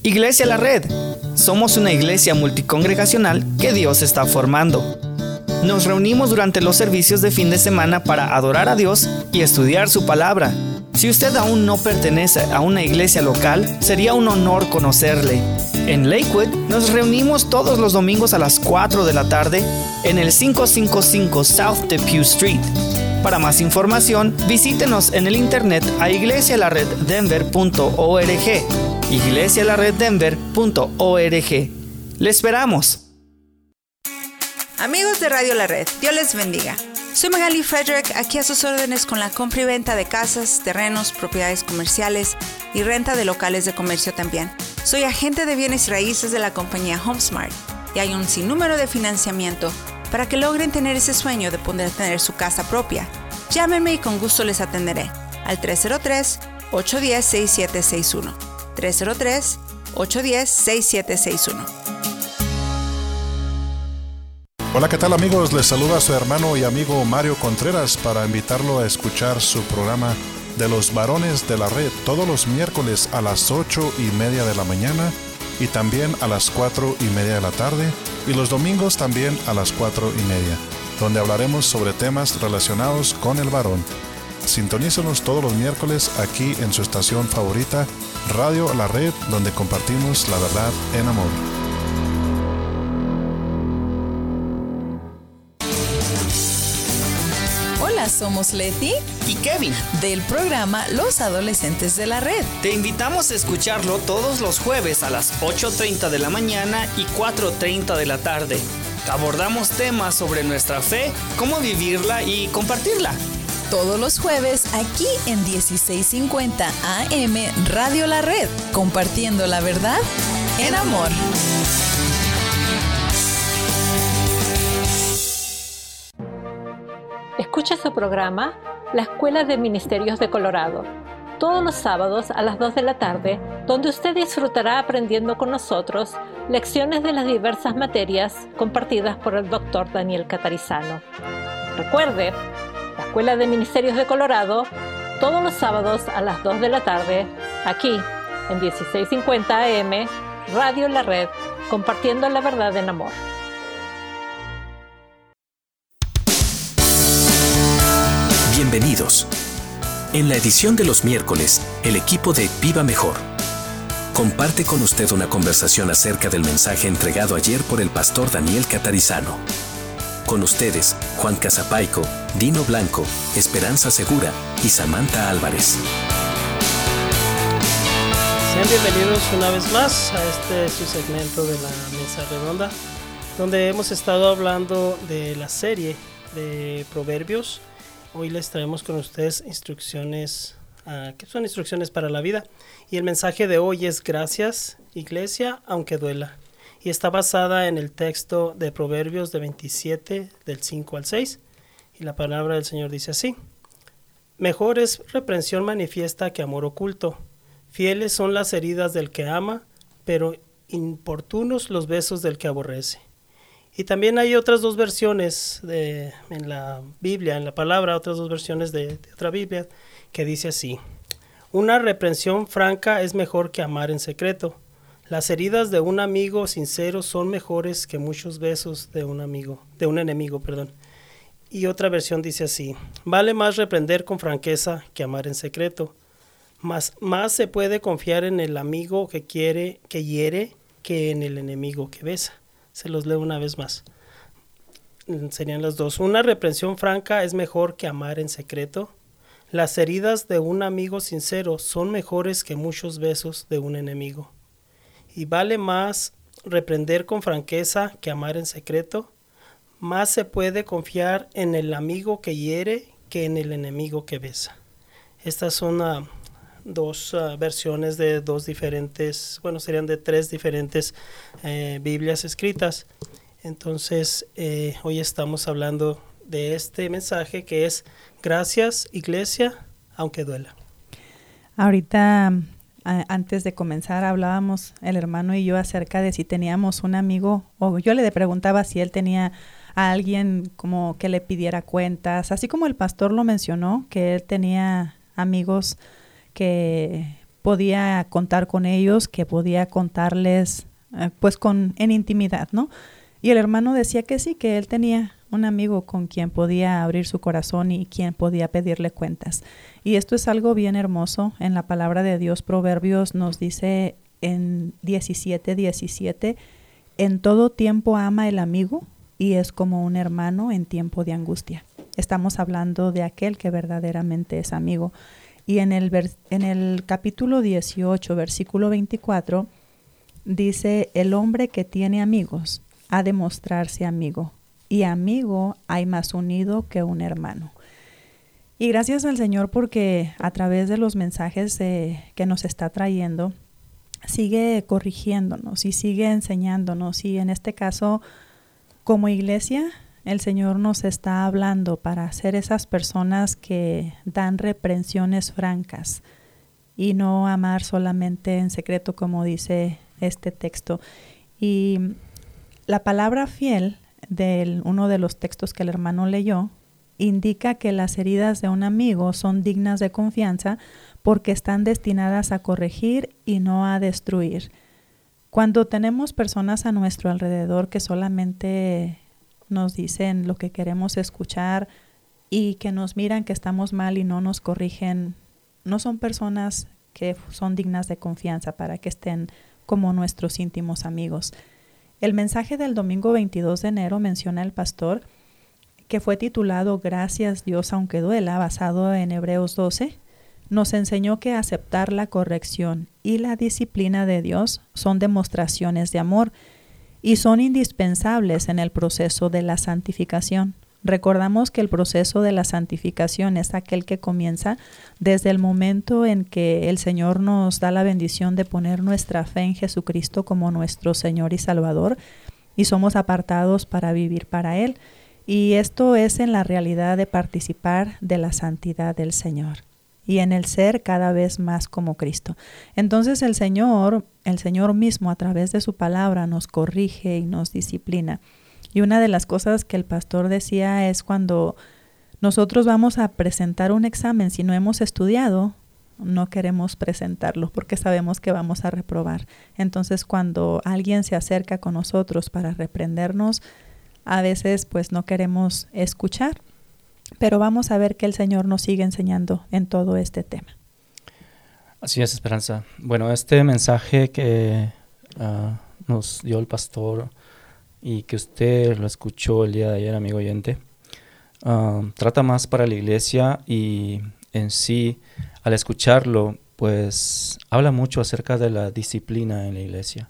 Iglesia La Red. Somos una iglesia multicongregacional que Dios está formando. Nos reunimos durante los servicios de fin de semana para adorar a Dios y estudiar su palabra. Si usted aún no pertenece a una iglesia local, sería un honor conocerle. En Lakewood nos reunimos todos los domingos a las 4 de la tarde en el 555 South Depew Street. Para más información, visítenos en el internet a iglesialareddenver.org. iglesialareddenver.org. ¡Le esperamos! Amigos de Radio La Red, Dios les bendiga. Soy Magali Frederick, aquí a sus órdenes con la compra y venta de casas, terrenos, propiedades comerciales y renta de locales de comercio también. Soy agente de bienes raíces de la compañía HomeSmart y hay un sinnúmero de financiamiento para que logren tener ese sueño de poder tener su casa propia. Llámenme y con gusto les atenderé al 303-810-6761. 303-810-6761. Hola, ¿qué tal amigos? Les saluda su hermano y amigo Mario Contreras para invitarlo a escuchar su programa de los varones de la red todos los miércoles a las 8:30 de la mañana y también a las 4:30 de la tarde y los domingos también a las 4:30, donde hablaremos sobre temas relacionados con el varón. Sintonícenos todos los miércoles aquí en su estación favorita, Radio La Red, donde compartimos la verdad en amor. Hola, somos Leti y Kevin del programa Los Adolescentes de la Red. Te invitamos a escucharlo todos los jueves a las 8:30 de la mañana y 4:30 de la tarde. Abordamos temas sobre nuestra fe, cómo vivirla y compartirla. Todos los jueves aquí en 1650 AM Radio La Red, compartiendo la verdad en amor. Escucha su programa La Escuela de Ministerios de Colorado, todos los sábados a las 2 de la tarde, donde usted disfrutará aprendiendo con nosotros lecciones de las diversas materias compartidas por el Dr. Daniel Catarizano. Recuerde, La Escuela de Ministerios de Colorado, todos los sábados a las 2 de la tarde, aquí en 1650 AM, Radio La Red, compartiendo la verdad en amor. Bienvenidos. En la edición de los miércoles, el equipo de Viva Mejor comparte con usted una conversación acerca del mensaje entregado ayer por el pastor Daniel Catarizano. Con ustedes, Juan Casapaico, Dino Blanco, Esperanza Segura y Samantha Álvarez. Sean bienvenidos una vez más a su segmento de la Mesa Redonda, donde hemos estado hablando de la serie de Proverbios. Hoy les traemos con ustedes instrucciones, que son instrucciones para la vida. Y el mensaje de hoy es Gracias, Iglesia, aunque duela. Y está basada en el texto de Proverbios de 27, del 5 al 6. Y la palabra del Señor dice así: Mejor es reprensión manifiesta que amor oculto. Fieles son las heridas del que ama, pero importunos los besos del que aborrece. Y también hay otras dos versiones en la Biblia, en la palabra, otras dos versiones de otra Biblia, que dice así: Una reprensión franca es mejor que amar en secreto. Las heridas de un amigo sincero son mejores que muchos besos de un enemigo. Y otra versión dice así: Vale más reprender con franqueza que amar en secreto. Más se puede confiar en el amigo que hiere que en el enemigo que besa. Se los leo una vez más. Serían las dos. Una reprensión franca es mejor que amar en secreto. Las heridas de un amigo sincero son mejores que muchos besos de un enemigo. Y vale más reprender con franqueza que amar en secreto. Más se puede confiar en el amigo que hiere que en el enemigo que besa. Estas son dos versiones de serían de tres diferentes Biblias escritas. Entonces, hoy estamos hablando de este mensaje que es Gracias, Iglesia, aunque duela. Ahorita, antes de comenzar, hablábamos el hermano y yo acerca de si teníamos un amigo, o yo le preguntaba si él tenía a alguien como que le pidiera cuentas, así como el pastor lo mencionó, que él tenía amigos que podía contar con ellos, que podía contarles pues en intimidad, ¿no? Y el hermano decía que sí, que él tenía un amigo con quien podía abrir su corazón y quien podía pedirle cuentas. Y esto es algo bien hermoso. En la palabra de Dios, Proverbios nos dice en 17:17, en todo tiempo ama el amigo y es como un hermano en tiempo de angustia. Estamos hablando de aquel que verdaderamente es amigo. Y en el capítulo 18, versículo 24, dice, el hombre que tiene amigos ha de mostrarse amigo, y amigo hay más unido que un hermano. Y gracias al Señor porque a través de los mensajes que nos está trayendo, sigue corrigiéndonos y sigue enseñándonos. Y en este caso, como iglesia, el Señor nos está hablando para ser esas personas que dan reprensiones francas y no amar solamente en secreto, como dice este texto. Y la palabra fiel de uno de los textos que el hermano leyó indica que las heridas de un amigo son dignas de confianza porque están destinadas a corregir y no a destruir. Cuando tenemos personas a nuestro alrededor que solamente nos dicen lo que queremos escuchar y que nos miran que estamos mal y no nos corrigen, no son personas que son dignas de confianza para que estén como nuestros íntimos amigos. El mensaje del domingo 22 de enero menciona el pastor que fue titulado Gracias Dios aunque duela, basado en Hebreos 12, nos enseñó que aceptar la corrección y la disciplina de Dios son demostraciones de amor y son indispensables en el proceso de la santificación. Recordamos que el proceso de la santificación es aquel que comienza desde el momento en que el Señor nos da la bendición de poner nuestra fe en Jesucristo como nuestro Señor y Salvador y somos apartados para vivir para Él. Y esto es en la realidad de participar de la santidad del Señor y en el ser cada vez más como Cristo. Entonces el Señor mismo a través de su palabra nos corrige y nos disciplina. Y una de las cosas que el pastor decía es cuando nosotros vamos a presentar un examen, si no hemos estudiado, no queremos presentarlo porque sabemos que vamos a reprobar. Entonces cuando alguien se acerca con nosotros para reprendernos, a veces pues no queremos escuchar, pero vamos a ver que el Señor nos sigue enseñando en todo este tema. Así es, Esperanza. Bueno, este mensaje que nos dio el pastor y que usted lo escuchó el día de ayer, amigo oyente, trata más para la iglesia y en sí, al escucharlo, pues habla mucho acerca de la disciplina en la iglesia.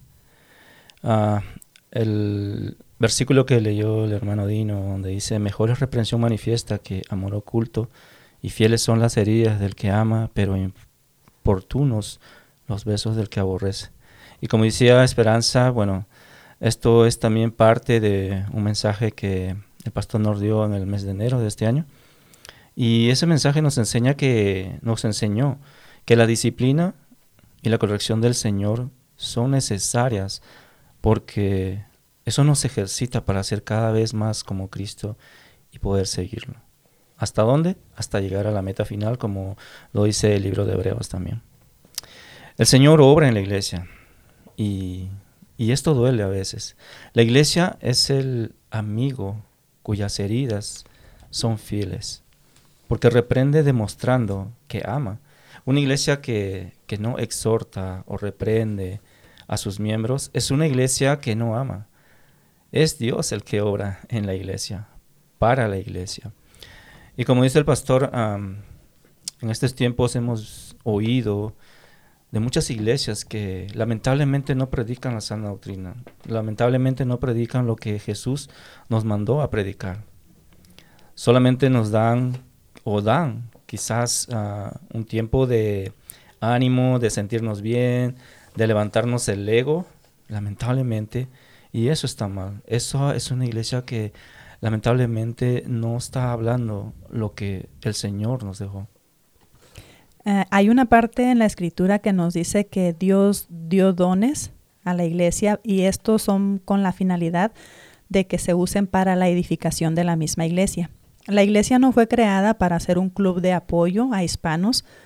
El versículo que leyó el hermano Dino, donde dice, mejor es reprensión manifiesta que amor oculto, y fieles son las heridas del que ama, pero importunos los besos del que aborrece. Y como decía Esperanza, bueno, esto es también parte de un mensaje que el pastor nos dio en el mes de enero de este año. Y ese mensaje nos enseñó que la disciplina y la corrección del Señor son necesarias porque eso nos ejercita para ser cada vez más como Cristo y poder seguirlo. ¿Hasta dónde? Hasta llegar a la meta final, como lo dice el libro de Hebreos también. El Señor obra en la iglesia y esto duele a veces. La iglesia es el amigo cuyas heridas son fieles, porque reprende demostrando que ama. Una iglesia que no exhorta o reprende a sus miembros es una iglesia que no ama. Es Dios el que obra en la iglesia, para la iglesia. Y como dice el pastor, en estos tiempos hemos oído de muchas iglesias que lamentablemente no predican la sana doctrina, lamentablemente no predican lo que Jesús nos mandó a predicar. Solamente nos dan quizás un tiempo de ánimo, de sentirnos bien, de levantarnos el ego, lamentablemente, y eso está mal. Eso es una iglesia que lamentablemente no está hablando lo que el Señor nos dejó. Hay una parte en la Escritura que nos dice que Dios dio dones a la iglesia y estos son con la finalidad de que se usen para la edificación de la misma iglesia. La iglesia no fue creada para ser un club de apoyo a hispanos,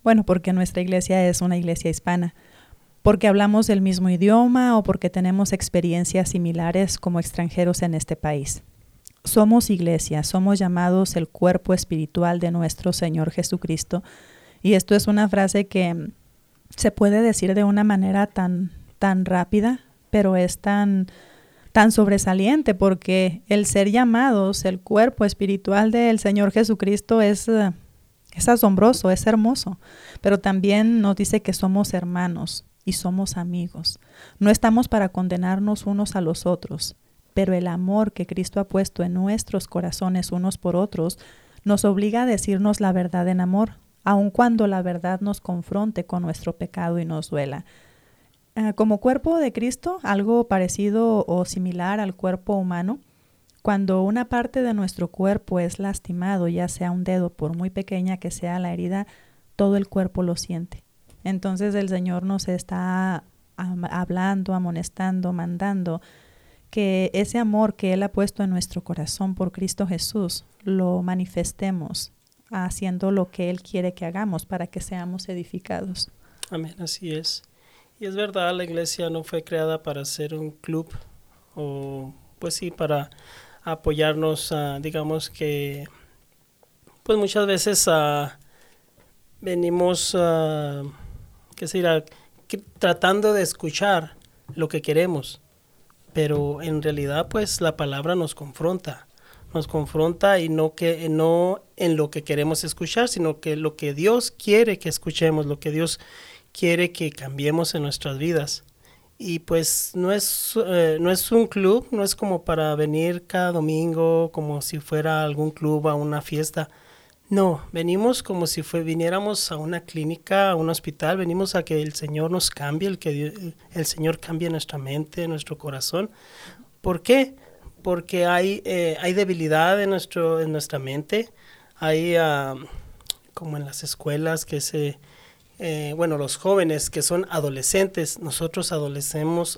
Bueno, porque nuestra iglesia es una iglesia hispana, porque hablamos el mismo idioma o porque tenemos experiencias similares como extranjeros en este país. Somos iglesia, somos llamados el cuerpo espiritual de nuestro Señor Jesucristo. Y esto es una frase que se puede decir de una manera tan rápida, pero es tan sobresaliente, porque el ser llamados el cuerpo espiritual del Señor Jesucristo es asombroso, es hermoso. Pero también nos dice que somos hermanos y somos amigos. No estamos para condenarnos unos a los otros, pero el amor que Cristo ha puesto en nuestros corazones unos por otros nos obliga a decirnos la verdad en amor, aun cuando la verdad nos confronte con nuestro pecado y nos duela. Como cuerpo de Cristo, algo parecido o similar al cuerpo humano, cuando una parte de nuestro cuerpo es lastimado, ya sea un dedo, por muy pequeña que sea la herida, todo el cuerpo lo siente. Entonces el Señor nos está hablando, amonestando, mandando que ese amor que Él ha puesto en nuestro corazón por Cristo Jesús, lo manifestemos haciendo lo que Él quiere que hagamos para que seamos edificados. Amén, así es. Y es verdad, la iglesia no fue creada para ser un club o pues sí, para apoyarnos, digamos que pues muchas veces venimos tratando de escuchar lo que queremos, pero en realidad pues la palabra nos confronta y no en lo que queremos escuchar, sino que lo que Dios quiere que escuchemos, lo que Dios quiere que cambiemos en nuestras vidas. Y pues no es un club, no es como para venir cada domingo como si fuera algún club, a una fiesta. No, venimos como si viniéramos a una clínica, a un hospital, venimos a que el Señor nos cambie, que el Señor cambie nuestra mente, nuestro corazón. ¿Por qué? Porque hay debilidad en nuestra mente, hay como en las escuelas que los jóvenes que son adolescentes, nosotros adolecemos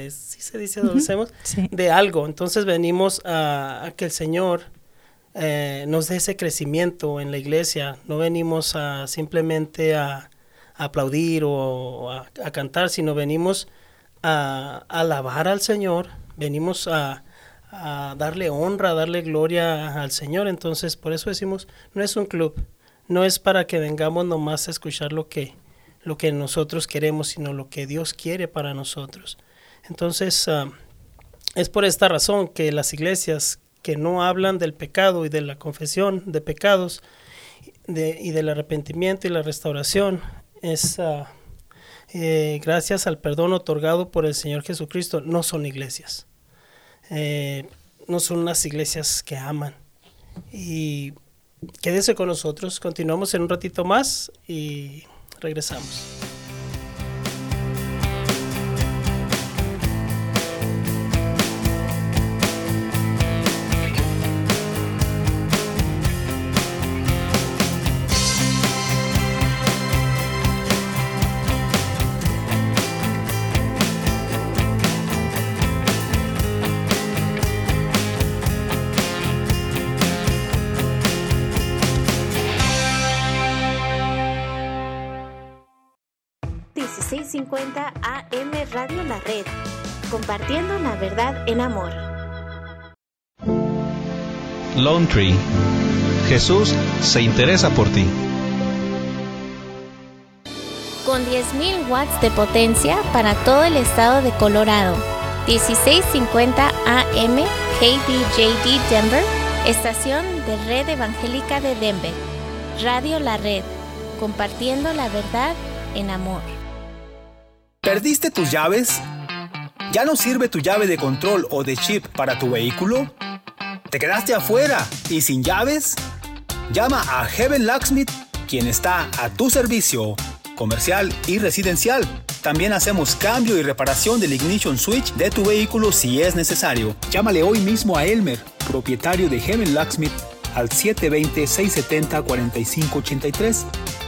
Sí. de algo. Entonces venimos a que el Señor nos dé ese crecimiento en la iglesia. No venimos simplemente a aplaudir o a cantar, sino venimos a alabar al Señor, venimos a darle honra, a darle gloria al Señor. Entonces por eso decimos, no es un club. No es para que vengamos nomás a escuchar lo que nosotros queremos, sino lo que Dios quiere para nosotros. Entonces, es por esta razón que las iglesias que no hablan del pecado y de la confesión de pecados y del arrepentimiento y la restauración, es gracias al perdón otorgado por el Señor Jesucristo, no son iglesias. No son unas iglesias que aman. Y quédese con nosotros, continuamos en un ratito más y regresamos. AM Radio La Red, compartiendo la verdad en amor. Lone Tree. Jesús se interesa por ti. Con 10,000 watts de potencia para todo el estado de Colorado. 1650 AM KBJD Denver, estación de Red Evangélica de Denver. Radio La Red, compartiendo la verdad en amor. ¿Perdiste tus llaves? ¿Ya no sirve tu llave de control o de chip para tu vehículo? ¿Te quedaste afuera y sin llaves? Llama a Heaven Locksmith, quien está a tu servicio, comercial y residencial. También hacemos cambio y reparación del ignition switch de tu vehículo si es necesario. Llámale hoy mismo a Elmer, propietario de Heaven Locksmith, al 720-670-4583.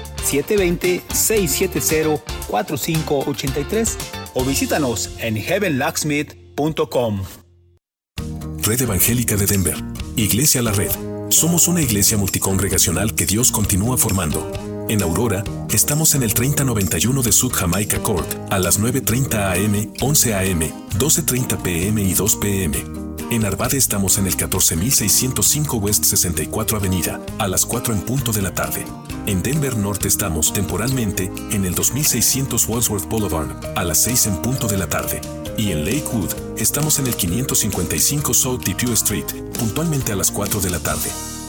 720-670-4583 o visítanos en heavenlocksmith.com. Red Evangélica de Denver, Iglesia La Red. Somos una iglesia multicongregacional que Dios continúa formando. En Aurora, estamos en el 3091 de South Jamaica Court, a las 9:30 a.m., 11 a.m., 12:30 p.m. y 2 p.m. En Arvada estamos en el 14605 West 64 Avenida, a las 4 en punto de la tarde. En Denver Norte estamos temporalmente en el 2600 Wadsworth Boulevard, a las 6 en punto de la tarde. Y en Lakewood, estamos en el 555 South Depew Street, puntualmente a las 4 de la tarde.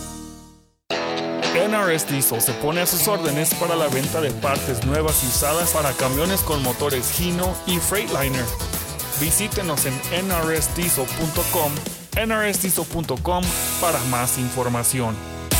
NRS Diesel se pone a sus órdenes para la venta de partes nuevas y usadas para camiones con motores Hino y Freightliner. Visítenos en nrsdiesel.com, nrsdiesel.com para más información.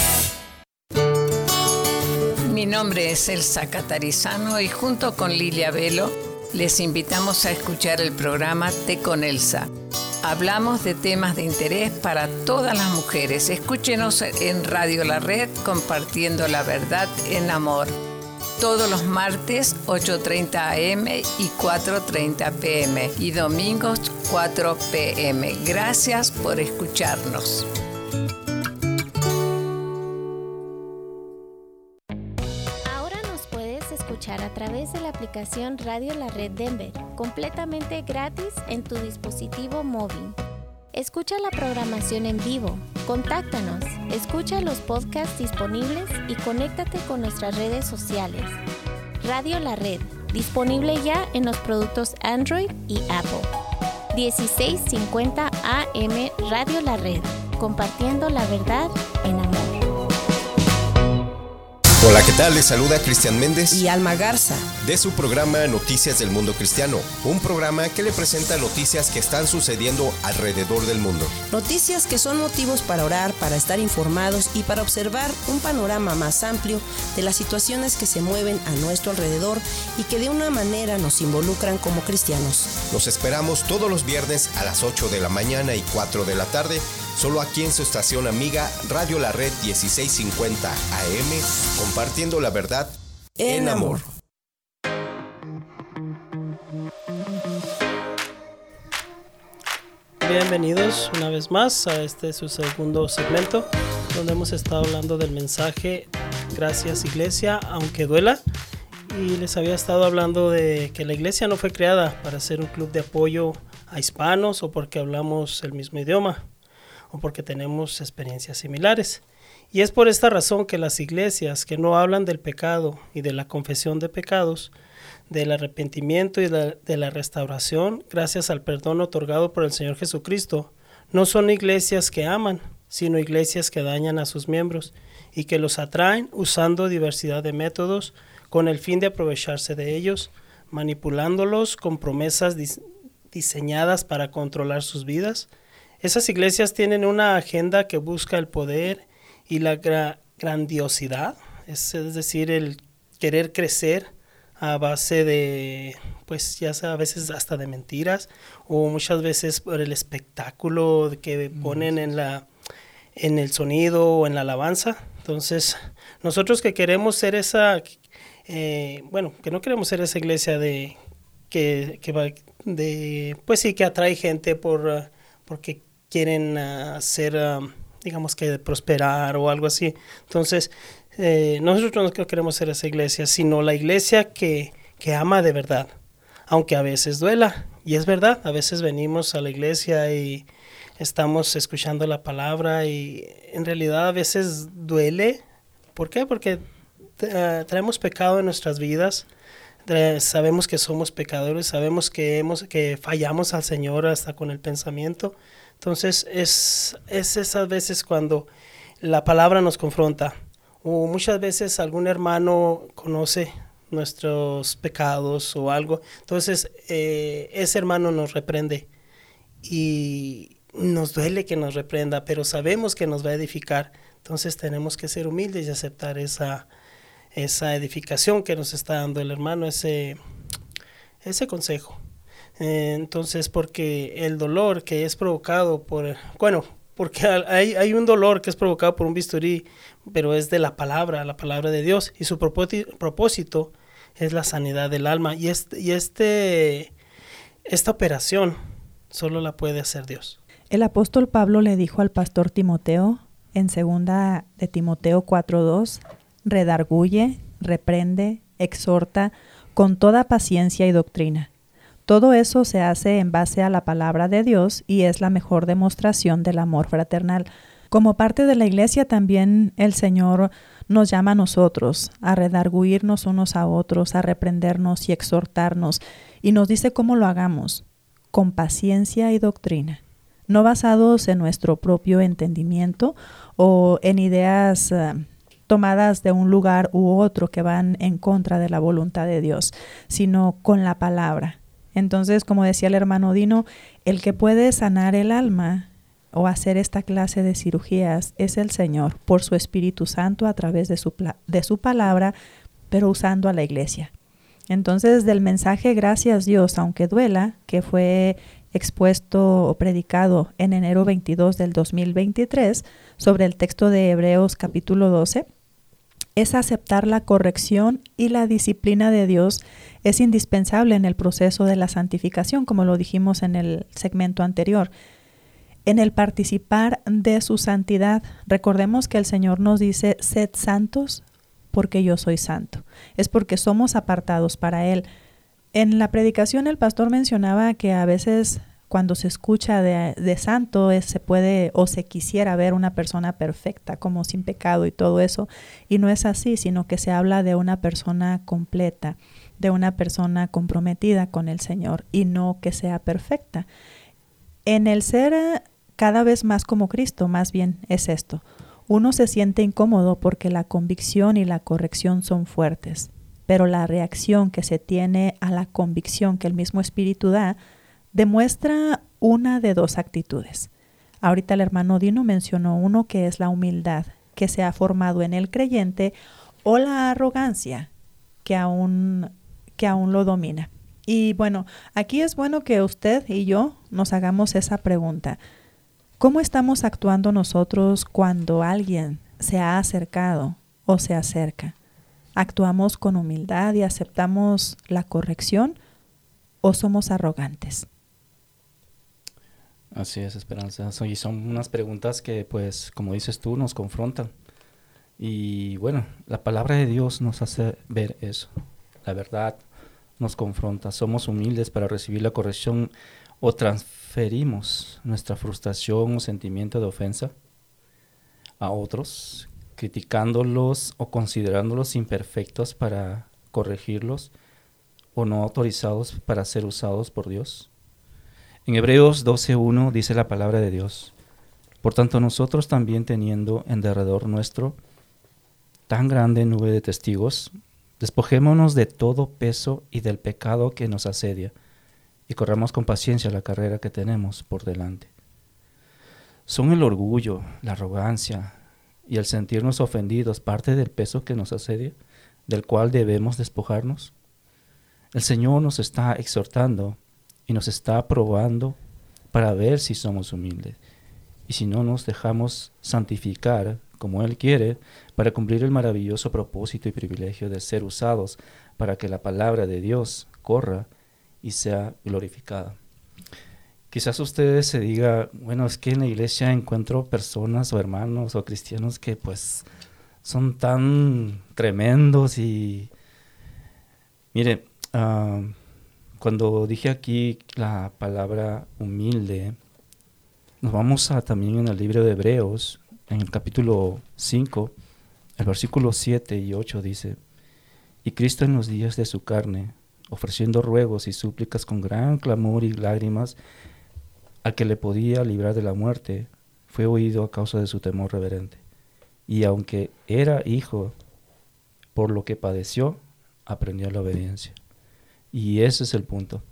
Mi nombre es Elsa Catarizano y junto con Lilia Velo les invitamos a escuchar el programa Té con Elsa. Hablamos de temas de interés para todas las mujeres. Escúchenos en Radio La Red, compartiendo la verdad en amor. Todos los martes, 8:30 a.m. y 4:30 p.m. y domingos, 4 p.m. Gracias por escucharnos. Ahora nos puedes escuchar a través de la aplicación Radio La Red Denver, completamente gratis en tu dispositivo móvil. Escucha la programación en vivo, contáctanos, escucha los podcasts disponibles y conéctate con nuestras redes sociales. Radio La Red, disponible ya en los productos Android y Apple. 1650 AM Radio La Red, compartiendo la verdad en amor. Hola, ¿qué tal? Les saluda Cristian Méndez y Alma Garza de su programa Noticias del Mundo Cristiano, un programa que le presenta noticias que están sucediendo alrededor del mundo. Noticias que son motivos para orar, para estar informados y para observar un panorama más amplio de las situaciones que se mueven a nuestro alrededor y que de una manera nos involucran como cristianos. Los esperamos todos los viernes a las 8 de la mañana y 4 de la tarde, solo aquí en su estación amiga Radio La Red 1650 AM, compartiendo la verdad en amor. Bienvenidos una vez más a su segundo segmento, donde hemos estado hablando del mensaje Gracias Iglesia, aunque duela. Y les había estado hablando de que la iglesia no fue creada para ser un club de apoyo a hispanos o porque hablamos el mismo idioma o porque tenemos experiencias similares. Y es por esta razón que las iglesias que no hablan del pecado y de la confesión de pecados, del arrepentimiento y de la restauración, gracias al perdón otorgado por el Señor Jesucristo, no son iglesias que aman, sino iglesias que dañan a sus miembros y que los atraen usando diversidad de métodos con el fin de aprovecharse de ellos, manipulándolos con promesas diseñadas para controlar sus vidas. Esas iglesias tienen una agenda que busca el poder y la grandiosidad, es decir, el querer crecer a base de, pues ya sea a veces hasta de mentiras o muchas veces por el espectáculo que ponen en el sonido o en la alabanza. Entonces, nosotros que queremos ser que no queremos ser esa iglesia que atrae gente porque quieren digamos que prosperar o algo así. Entonces, nosotros no queremos ser esa iglesia, sino la iglesia que ama de verdad, aunque a veces duela. Y es verdad, a veces venimos a la iglesia y estamos escuchando la palabra y en realidad a veces duele. ¿Por qué? Porque traemos pecado en nuestras vidas. Sabemos que somos pecadores, sabemos que fallamos al Señor hasta con el pensamiento. Entonces es esas veces cuando la palabra nos confronta, o muchas veces algún hermano conoce nuestros pecados o algo, entonces ese hermano nos reprende y nos duele que nos reprenda, pero sabemos que nos va a edificar. Entonces tenemos que ser humildes y aceptar esa edificación que nos está dando el hermano, ese consejo. Entonces, porque el dolor que es provocado porque hay un dolor que es provocado por un bisturí, pero es de la palabra de Dios, y su propósito es la sanidad del alma, y esta operación solo la puede hacer Dios. El apóstol Pablo le dijo al pastor Timoteo en 2 de Timoteo 4:2, redarguye, reprende, exhorta con toda paciencia y doctrina. Todo eso se hace en base a la palabra de Dios y es la mejor demostración del amor fraternal. Como parte de la iglesia también el Señor nos llama a nosotros a redarguirnos unos a otros, a reprendernos y exhortarnos, y nos dice cómo lo hagamos, con paciencia y doctrina, no basados en nuestro propio entendimiento o en ideas tomadas de un lugar u otro que van en contra de la voluntad de Dios, sino con la palabra. Entonces, como decía el hermano Dino, el que puede sanar el alma o hacer esta clase de cirugías es el Señor, por su Espíritu Santo a través de su palabra, pero usando a la iglesia. Entonces, del mensaje Gracias Dios, aunque duela, que fue expuesto o predicado en enero 22 del 2023 sobre el texto de Hebreos capítulo 12, es aceptar la corrección y la disciplina de Dios es indispensable en el proceso de la santificación, como lo dijimos en el segmento anterior. En el participar de su santidad, recordemos que el Señor nos dice, sed santos porque yo soy santo. Es porque somos apartados para Él. En la predicación el pastor mencionaba que a veces cuando se escucha de santo se puede o se quisiera ver una persona perfecta, como sin pecado y todo eso. Y no es así, sino que se habla de una persona completa, de una persona comprometida con el Señor y no que sea perfecta. En el ser cada vez más como Cristo, más bien es esto. Uno se siente incómodo porque la convicción y la corrección son fuertes, pero la reacción que se tiene a la convicción que el mismo Espíritu da demuestra una de dos actitudes. Ahorita el hermano Dino mencionó uno que es la humildad que se ha formado en el creyente o la arrogancia que aún lo domina. Y bueno, aquí es bueno que usted y yo nos hagamos esa pregunta. ¿Cómo estamos actuando nosotros cuando alguien se ha acercado o se acerca? ¿Actuamos con humildad y aceptamos la corrección o somos arrogantes? Así es, Esperanza. Y son unas preguntas que, pues, como dices tú, nos confrontan. Y bueno, la palabra de Dios nos hace ver eso. La verdad nos confronta. Somos humildes para recibir la corrección o transferimos nuestra frustración o sentimiento de ofensa a otros, criticándolos o considerándolos imperfectos para corregirlos o no autorizados para ser usados por Dios. En Hebreos 12:1 dice la palabra de Dios: por tanto nosotros también, teniendo en derredor nuestro tan grande nube de testigos, despojémonos de todo peso y del pecado que nos asedia, y corramos con paciencia la carrera que tenemos por delante. ¿Son el orgullo, la arrogancia y el sentirnos ofendidos parte del peso que nos asedia, del cual debemos despojarnos? El Señor nos está exhortando y nos está probando para ver si somos humildes y si no nos dejamos santificar como Él quiere para cumplir el maravilloso propósito y privilegio de ser usados para que la palabra de Dios corra y sea glorificada. Quizás ustedes se diga, bueno, es que en la iglesia encuentro personas o hermanos o cristianos que pues son tan tremendos y mire, cuando dije aquí la palabra humilde, nos vamos a también en el libro de Hebreos, en el capítulo 5, el versículo 7 y 8 dice: y Cristo en los días de su carne, ofreciendo ruegos y súplicas con gran clamor y lágrimas al que le podía librar de la muerte, fue oído a causa de su temor reverente. Y aunque era hijo, por lo que padeció, aprendió la obediencia. Y ese es el punto.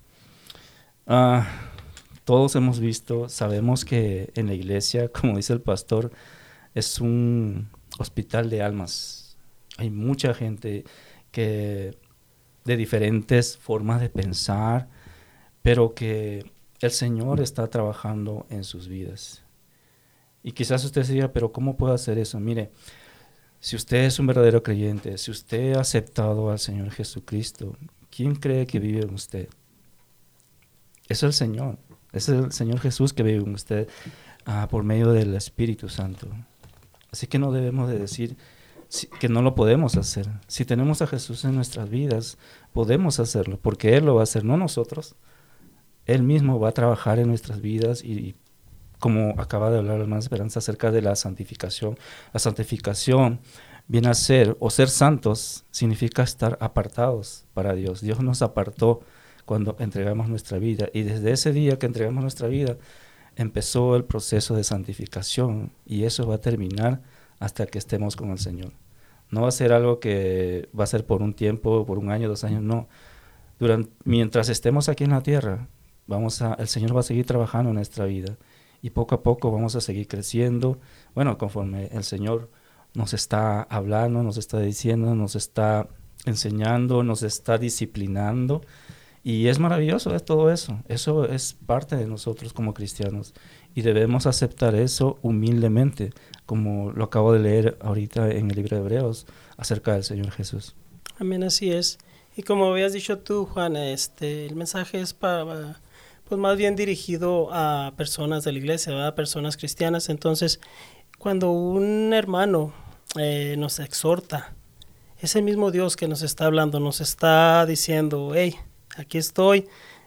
Todos hemos visto, sabemos que en la iglesia, como dice el pastor, es un hospital de almas. Hay mucha gente que de diferentes formas de pensar, pero que el Señor está trabajando en sus vidas. Y quizás usted se diga, pero ¿cómo puedo hacer eso? Mire, si usted es un verdadero creyente, si usted ha aceptado al Señor Jesucristo, ¿quién cree que vive en usted? Es el Señor. Es el Señor Jesús que vive en usted por medio del Espíritu Santo. Así que no debemos de decir, que no lo podemos hacer. Si tenemos a Jesús en nuestras vidas, podemos hacerlo, porque Él lo va a hacer, no nosotros. Él mismo va a trabajar en nuestras vidas y como acaba de hablar la hermana Esperanza acerca de la santificación. La santificación viene a ser, o ser santos, significa estar apartados para Dios. Dios nos apartó cuando entregamos nuestra vida, y desde ese día que entregamos nuestra vida, empezó el proceso de santificación, y eso va a terminar hasta que estemos con el Señor. No va a ser algo que va a ser por un tiempo, por 1 año, 2 años, no. Mientras estemos aquí en la tierra, el Señor va a seguir trabajando en nuestra vida, y poco a poco vamos a seguir creciendo, conforme el Señor nos está hablando, nos está diciendo, nos está enseñando, nos está disciplinando, y es maravilloso todo eso. Eso es parte de nosotros como cristianos, y debemos aceptar eso humildemente, como lo acabo de leer ahorita en el libro de Hebreos acerca del Señor Jesús. Amén, así es. Y como habías dicho tú, Juan, el mensaje es para, pues más bien dirigido a personas de la iglesia, ¿verdad? A personas cristianas. Entonces, cuando un hermano nos exhorta, es el mismo Dios que nos está hablando, nos está diciendo, hey, aquí estoy.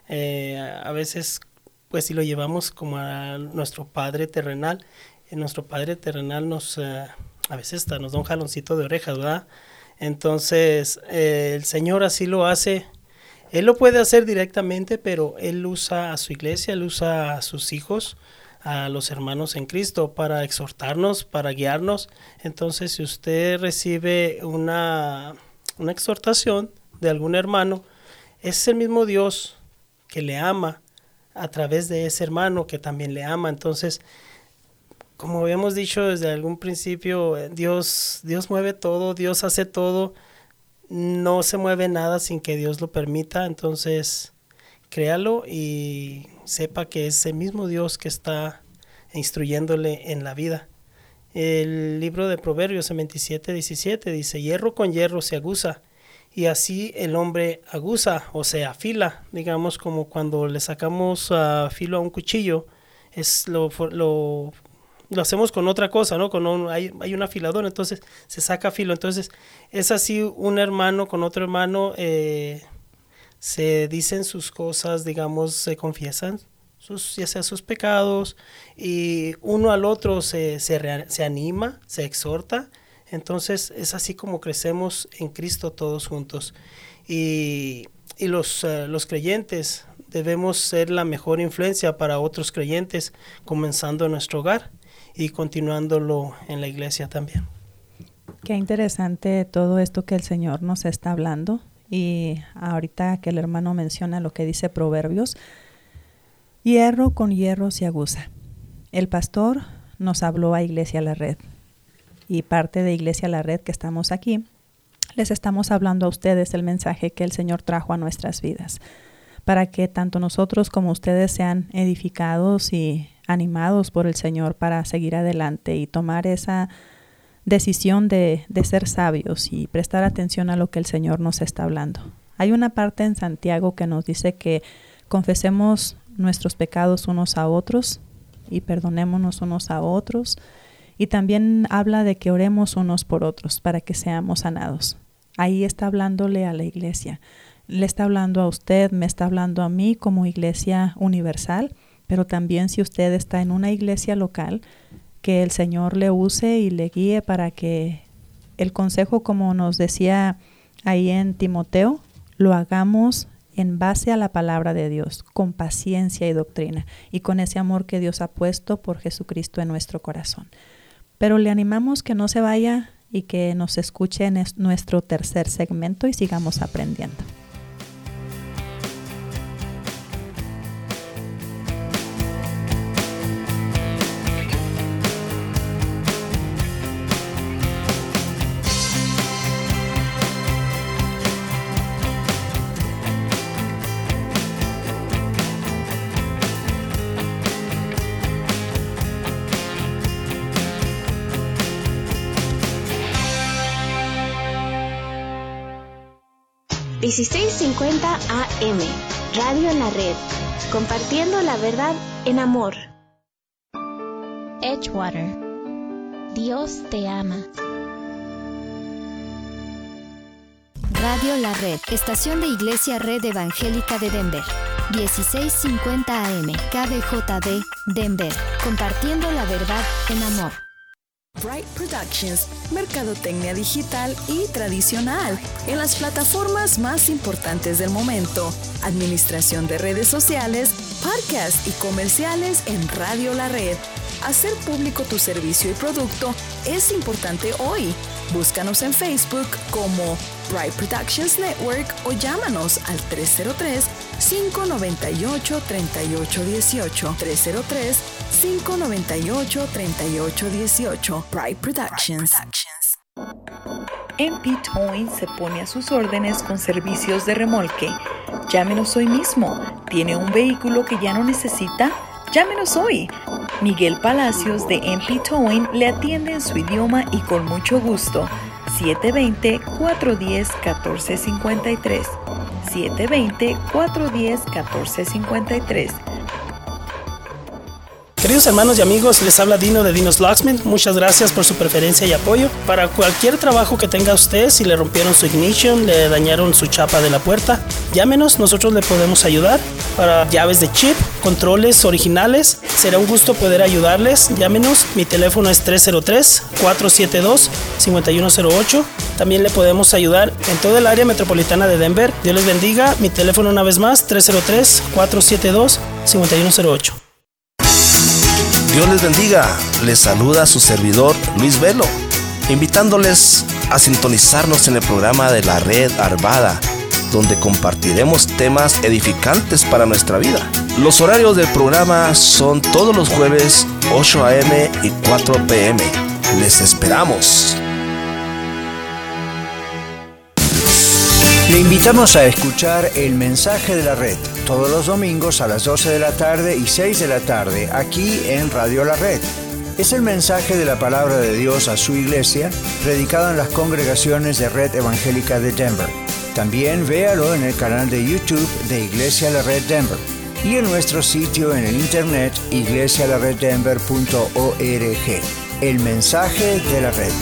A veces, pues si lo llevamos como a nuestro Padre terrenal, nuestro Padre terrenal a veces hasta nos da un jaloncito de orejas, ¿verdad? Entonces, el Señor así lo hace. Él lo puede hacer directamente, pero Él usa a su iglesia, Él usa a sus hijos, a los hermanos en Cristo, para exhortarnos, para guiarnos. Entonces, si usted recibe una exhortación de algún hermano, es el mismo Dios que le ama a través de ese hermano que también le ama. Entonces, como habíamos dicho desde algún principio, Dios mueve todo, Dios hace todo, no se mueve nada sin que Dios lo permita. Entonces, créalo y sepa que es el mismo Dios que está instruyéndole en la vida. El libro de Proverbios 27:17 dice, hierro con hierro se aguza, y así el hombre aguza, o sea, afila, digamos como cuando le sacamos filo a un cuchillo, lo hacemos con otra cosa, ¿no? Hay un afilador, entonces se saca filo. Entonces es así, un hermano con otro hermano se dicen sus cosas, digamos, se confiesan ya sea sus pecados, y uno al otro se anima, se exhorta. Entonces es así como crecemos en Cristo todos juntos. Y los creyentes debemos ser la mejor influencia para otros creyentes, comenzando en nuestro hogar y continuándolo en la iglesia también. Qué interesante todo esto que el Señor nos está hablando. Y ahorita que el hermano menciona lo que dice Proverbios, hierro con hierro se aguza. El pastor nos habló a Iglesia La Red, y parte de Iglesia La Red que estamos aquí, les estamos hablando a ustedes el mensaje que el Señor trajo a nuestras vidas, para que tanto nosotros como ustedes sean edificados y animados por el Señor para seguir adelante y tomar esa decisión de ser sabios y prestar atención a lo que el Señor nos está hablando. Hay una parte en Santiago que nos dice que confesemos nuestros pecados unos a otros y perdonémonos unos a otros, y también habla de que oremos unos por otros para que seamos sanados. Ahí está hablándole a la iglesia, le está hablando a usted, me está hablando a mí como iglesia universal, pero también si usted está en una iglesia local, que el Señor le use y le guíe para que el consejo, como nos decía ahí en Timoteo, lo hagamos en base a la palabra de Dios, con paciencia y doctrina, y con ese amor que Dios ha puesto por Jesucristo en nuestro corazón. Pero le animamos que no se vaya y que nos escuche en nuestro tercer segmento y sigamos aprendiendo. ...1650 AM, Radio La Red, compartiendo la verdad en amor. Edgewater, Dios te ama. Radio La Red, estación de Iglesia Red Evangélica de Denver. 1650 AM, KBJD, Denver. Compartiendo la verdad en amor. Bright Productions, mercadotecnia digital y tradicional en las plataformas más importantes del momento, administración de redes sociales, podcasts y comerciales en Radio La Red. Hacer público tu servicio y producto es importante hoy. Búscanos en Facebook como Bright Productions Network o llámanos al 303-598-3818. 303-598-3818. Bright Productions. MP Towing se pone a sus órdenes con servicios de remolque. Llámenos hoy mismo. ¿Tiene un vehículo que ya no necesita? Llámenos hoy. Miguel Palacios de MP Towing le atiende en su idioma y con mucho gusto. 720-410-1453. 720-410-1453. Queridos hermanos y amigos, les habla Dino de Dino's Locksmith. Muchas gracias por su preferencia y apoyo. Para cualquier trabajo que tenga usted, si le rompieron su ignition, le dañaron su chapa de la puerta, llámenos, nosotros le podemos ayudar. Para llaves de chip, controles originales, será un gusto poder ayudarles. Llámenos, mi teléfono es 303-472-5108. También le podemos ayudar en toda el área metropolitana de Denver. Dios les bendiga. Mi teléfono una vez más, 303-472-5108. Dios les bendiga, les saluda su servidor Luis Velo, invitándoles a sintonizarnos en el programa de la Red Arvada, donde compartiremos temas edificantes para nuestra vida. Los horarios del programa son todos los jueves 8 a.m. y 4 p.m. Les esperamos. Le invitamos a escuchar el mensaje de la red todos los domingos a las 12 de la tarde y 6 de la tarde aquí en Radio La Red. Es el mensaje de la palabra de Dios a su iglesia, predicado en las congregaciones de Red Evangélica de Denver. También véalo en el canal de YouTube de Iglesia La Red Denver y en nuestro sitio en el internet iglesialareddenver.org. El mensaje de la red.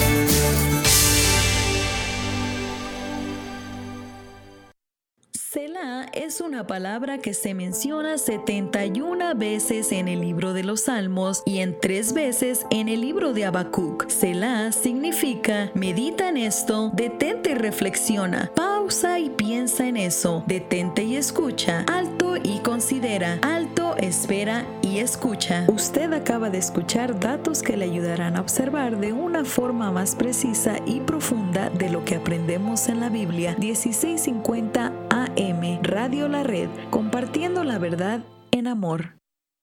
Selah es una palabra que se menciona 71 veces en el libro de los Salmos y en 3 veces en el libro de Habacuc. Selah significa medita en esto, detente y reflexiona, pausa y piensa en eso, detente y escucha, alto y considera, alto, espera y escucha. Usted acaba de escuchar datos que le ayudarán a observar de una forma más precisa y profunda de lo que aprendemos en la Biblia. 1650 AM, Radio La Red, compartiendo la verdad en amor.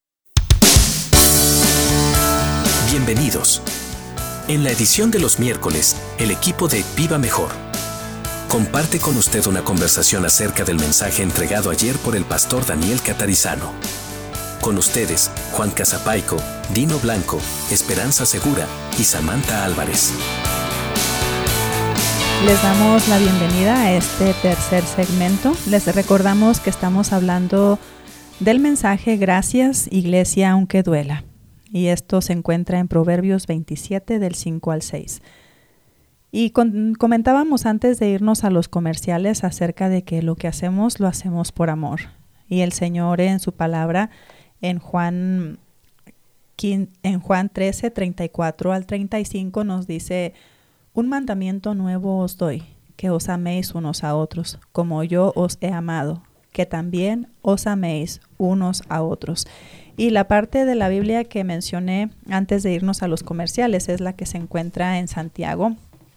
Bienvenidos. En la edición de los miércoles, el equipo de Viva Mejor comparte con usted una conversación acerca del mensaje entregado ayer por el pastor Daniel Catarizano. Con ustedes, Juan Casapaico, Dino Blanco, Esperanza Segura y Samantha Álvarez. Les damos la bienvenida a este tercer segmento. Les recordamos que estamos hablando del mensaje Gracias, Iglesia, aunque duela. Y esto se encuentra en Proverbios 27, del 5 al 6. Y comentábamos antes de irnos a los comerciales acerca de que lo que hacemos, lo hacemos por amor. Y el Señor en su palabra, en Juan 13, 34 al 35 nos dice: un mandamiento nuevo os doy, que os améis unos a otros, como yo os he amado, que también os améis unos a otros. Y la parte de la Biblia que mencioné antes de irnos a los comerciales es la que se encuentra en Santiago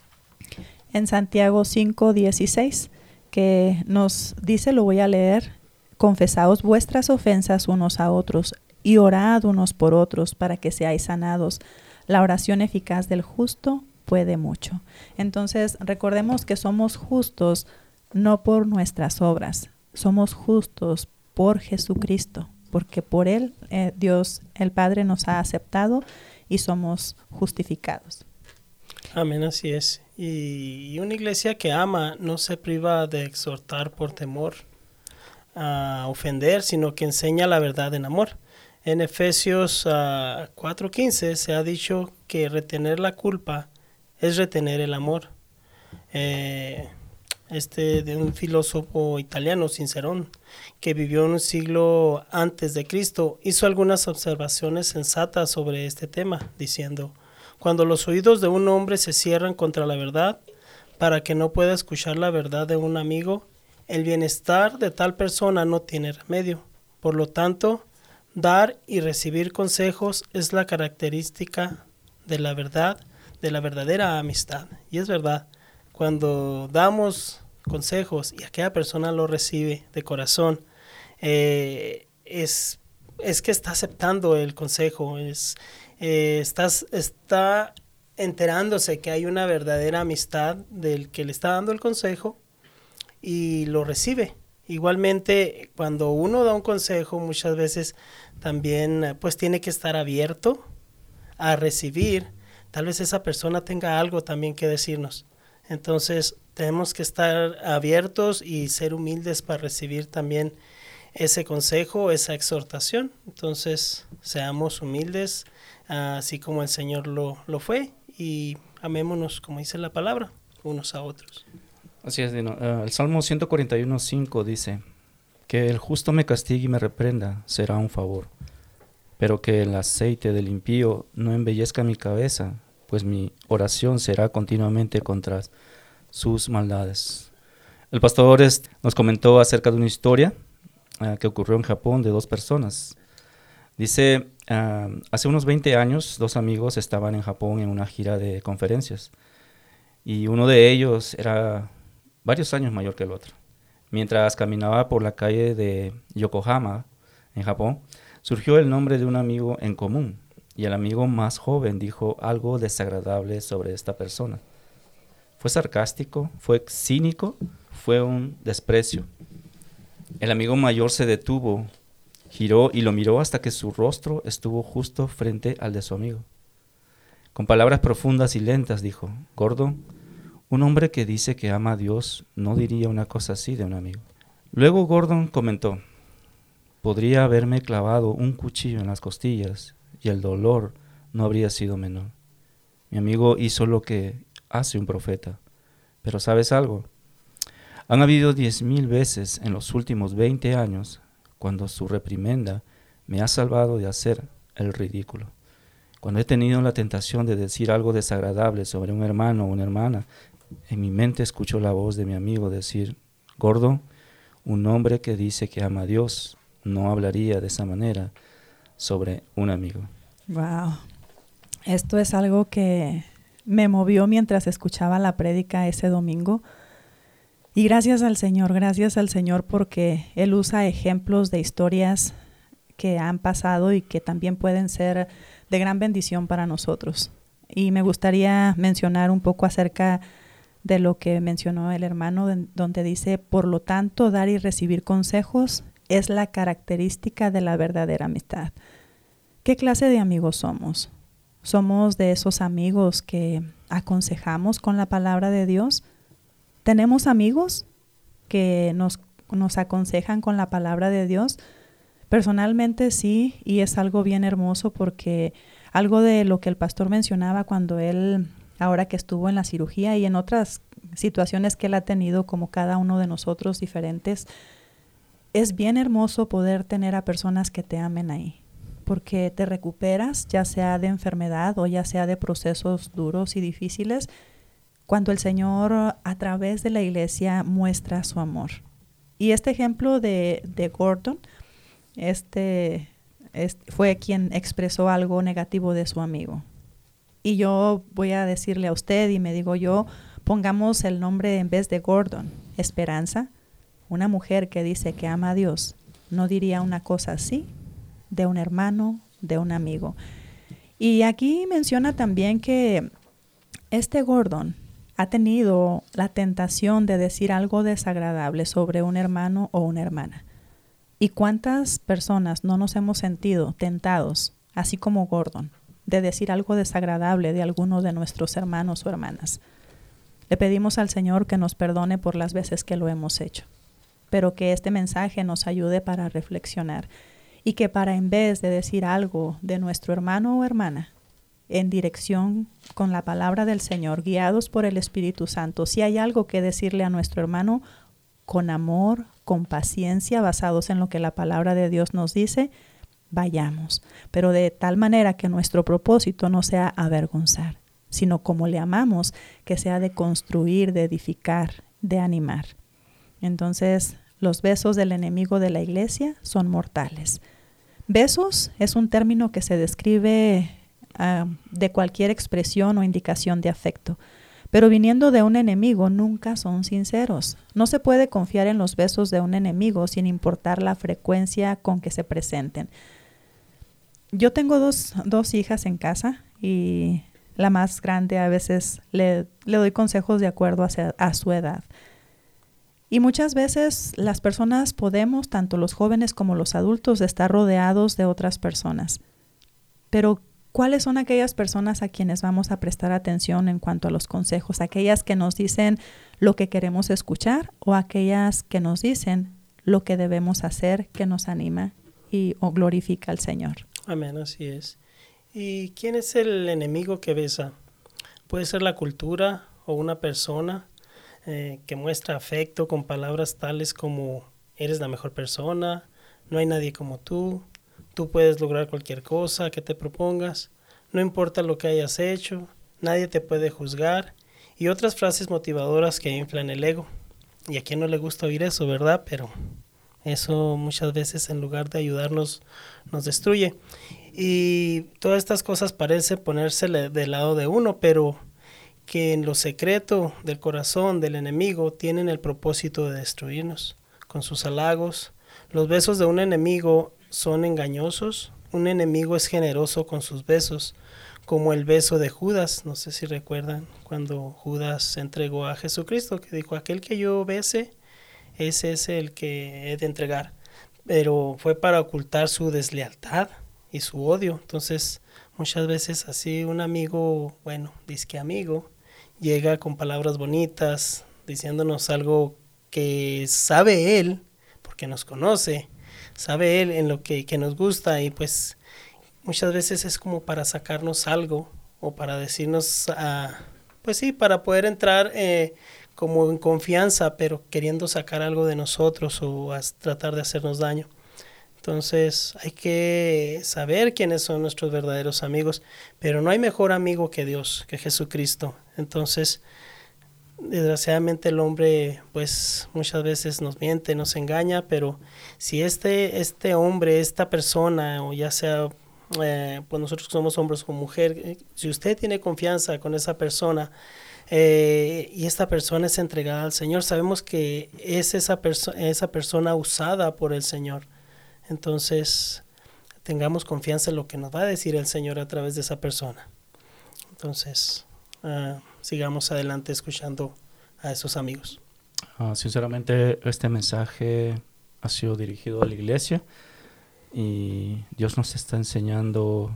5:16, que nos dice, lo voy a leer: confesaos vuestras ofensas unos a otros y orad unos por otros para que seáis sanados. La oración eficaz del justo puede mucho. Entonces, recordemos que somos justos no por nuestras obras, somos justos por Jesucristo, porque por Él Dios, el Padre, nos ha aceptado y somos justificados. Amén, así es. Y una iglesia que ama no se priva de exhortar por temor a ofender, sino que enseña la verdad en amor. En Efesios 4:15 se ha dicho que retener la culpa es retener el amor. En de un filósofo italiano, Cicerón, que vivió en un siglo antes de Cristo, hizo algunas observaciones sensatas sobre este tema, diciendo: cuando los oídos de un hombre se cierran contra la verdad, para que no pueda escuchar la verdad de un amigo, el bienestar de tal persona no tiene remedio. Por lo tanto, dar y recibir consejos es la característica de la verdad, de la verdadera amistad. Y es verdad, cuando damos consejos y aquella persona lo recibe de corazón, es que está aceptando el consejo, está enterándose que hay una verdadera amistad del que le está dando el consejo y lo recibe. Igualmente, cuando uno da un consejo, muchas veces también pues tiene que estar abierto a recibir. Tal vez esa persona tenga algo también que decirnos. Entonces, tenemos que estar abiertos y ser humildes para recibir también ese consejo, esa exhortación. Entonces, seamos humildes, así como el Señor lo fue, y amémonos, como dice la palabra, unos a otros. Así es, Dino. El Salmo 141:5 dice: que el justo me castigue y me reprenda será un favor, pero que el aceite del impío no embellezca mi cabeza, pues mi oración será continuamente contra sus maldades. El pastor nos comentó acerca de una historia que ocurrió en Japón de dos personas. Dice, hace unos 20 años, dos amigos estaban en Japón en una gira de conferencias, y uno de ellos era varios años mayor que el otro. Mientras caminaba por la calle de Yokohama, en Japón, surgió el nombre de un amigo en común, y el amigo más joven dijo algo desagradable sobre esta persona. Fue sarcástico, fue cínico, fue un desprecio. El amigo mayor se detuvo, giró y lo miró hasta que su rostro estuvo justo frente al de su amigo. Con palabras profundas y lentas dijo: Gordo, un hombre que dice que ama a Dios no diría una cosa así de un amigo. Luego Gordon comentó: podría haberme clavado un cuchillo en las costillas y el dolor no habría sido menor. Mi amigo hizo lo que hace un profeta. Pero ¿sabes algo? Han habido 10,000 veces en los últimos 20 años cuando su reprimenda me ha salvado de hacer el ridículo. Cuando he tenido la tentación de decir algo desagradable sobre un hermano o una hermana, en mi mente escucho la voz de mi amigo decir: Gordo, un hombre que dice que ama a Dios no hablaría de esa manera sobre un amigo. Wow. Esto es algo que me movió mientras escuchaba la prédica ese domingo. Y gracias al Señor porque Él usa ejemplos de historias que han pasado y que también pueden ser de gran bendición para nosotros. Y me gustaría mencionar un poco acerca de lo que mencionó el hermano, donde dice: por lo tanto, dar y recibir consejos es la característica de la verdadera amistad. ¿Qué clase de amigos somos? ¿Somos de esos amigos que aconsejamos con la palabra de Dios? ¿Tenemos amigos que nos aconsejan con la palabra de Dios? Personalmente sí, y es algo bien hermoso porque algo de lo que el pastor mencionaba cuando él, ahora que estuvo en la cirugía y en otras situaciones que él ha tenido, como cada uno de nosotros diferentes, es bien hermoso poder tener a personas que te amen ahí, porque te recuperas, ya sea de enfermedad o ya sea de procesos duros y difíciles, cuando el Señor a través de la iglesia muestra su amor. Y este ejemplo de Gordon, fue quien expresó algo negativo de su amigo. Y yo voy a decirle a usted, y me digo yo, pongamos el nombre en vez de Gordon, Esperanza. Una mujer que dice que ama a Dios no diría una cosa así de un hermano, de un amigo. Y aquí menciona también que Gordon ha tenido la tentación de decir algo desagradable sobre un hermano o una hermana. ¿Y cuántas personas no nos hemos sentido tentados, así como Gordon, de decir algo desagradable de alguno de nuestros hermanos o hermanas? Le pedimos al Señor que nos perdone por las veces que lo hemos hecho, pero que este mensaje nos ayude para reflexionar y que para, en vez de decir algo de nuestro hermano o hermana, en dirección con la palabra del Señor, guiados por el Espíritu Santo. Si hay algo que decirle a nuestro hermano, con amor, con paciencia, basados en lo que la palabra de Dios nos dice, vayamos. Pero de tal manera que nuestro propósito no sea avergonzar, sino como le amamos, que sea de construir, de edificar, de animar. Entonces, los besos del enemigo de la iglesia son mortales. Besos es un término que se describe de cualquier expresión o indicación de afecto, pero viniendo de un enemigo nunca son sinceros. No se puede confiar en los besos de un enemigo sin importar la frecuencia con que se presenten. Yo tengo dos hijas en casa y la más grande a veces le doy consejos de acuerdo a su edad. Y muchas veces las personas podemos, tanto los jóvenes como los adultos, estar rodeados de otras personas. Pero, ¿cuáles son aquellas personas a quienes vamos a prestar atención en cuanto a los consejos? ¿Aquellas que nos dicen lo que queremos escuchar o aquellas que nos dicen lo que debemos hacer, que nos anima o glorifica al Señor? Amén, así es. ¿Y quién es el enemigo que besa? Puede ser la cultura o una persona que muestra afecto con palabras tales como eres la mejor persona, no hay nadie como tú puedes lograr cualquier cosa que te propongas, no importa lo que hayas hecho, nadie te puede juzgar, y otras frases motivadoras que inflan el ego. Y a quién no le gusta oír eso, ¿verdad? Pero eso muchas veces en lugar de ayudarnos nos destruye. Y todas estas cosas parecen ponerse del lado de uno, pero que en lo secreto del corazón del enemigo tienen el propósito de destruirnos con sus halagos. Los besos de un enemigo son engañosos. Un enemigo es generoso con sus besos, como el beso de Judas. No sé si recuerdan cuando Judas se entregó a Jesucristo, que dijo, aquel que yo bese, ese es el que he de entregar. Pero fue para ocultar su deslealtad y su odio. Entonces, muchas veces así un amigo, disque amigo, llega con palabras bonitas, diciéndonos algo que sabe él, porque nos conoce, sabe él en lo que nos gusta, y pues muchas veces es como para sacarnos algo, o para decirnos, pues sí, para poder entrar como en confianza, pero queriendo sacar algo de nosotros o tratar de hacernos daño. Entonces hay que saber quiénes son nuestros verdaderos amigos, pero no hay mejor amigo que Dios, que Jesucristo. Entonces, desgraciadamente el hombre pues muchas veces nos miente, nos engaña, pero si este hombre, esta persona, o ya sea, pues nosotros somos hombres o mujer, si usted tiene confianza con esa persona, y esta persona es entregada al Señor, sabemos que es esa persona usada por el Señor. Entonces, tengamos confianza en lo que nos va a decir el Señor a través de esa persona. Entonces, sigamos adelante escuchando a esos amigos. Sinceramente, este mensaje ha sido dirigido a la iglesia y Dios nos está enseñando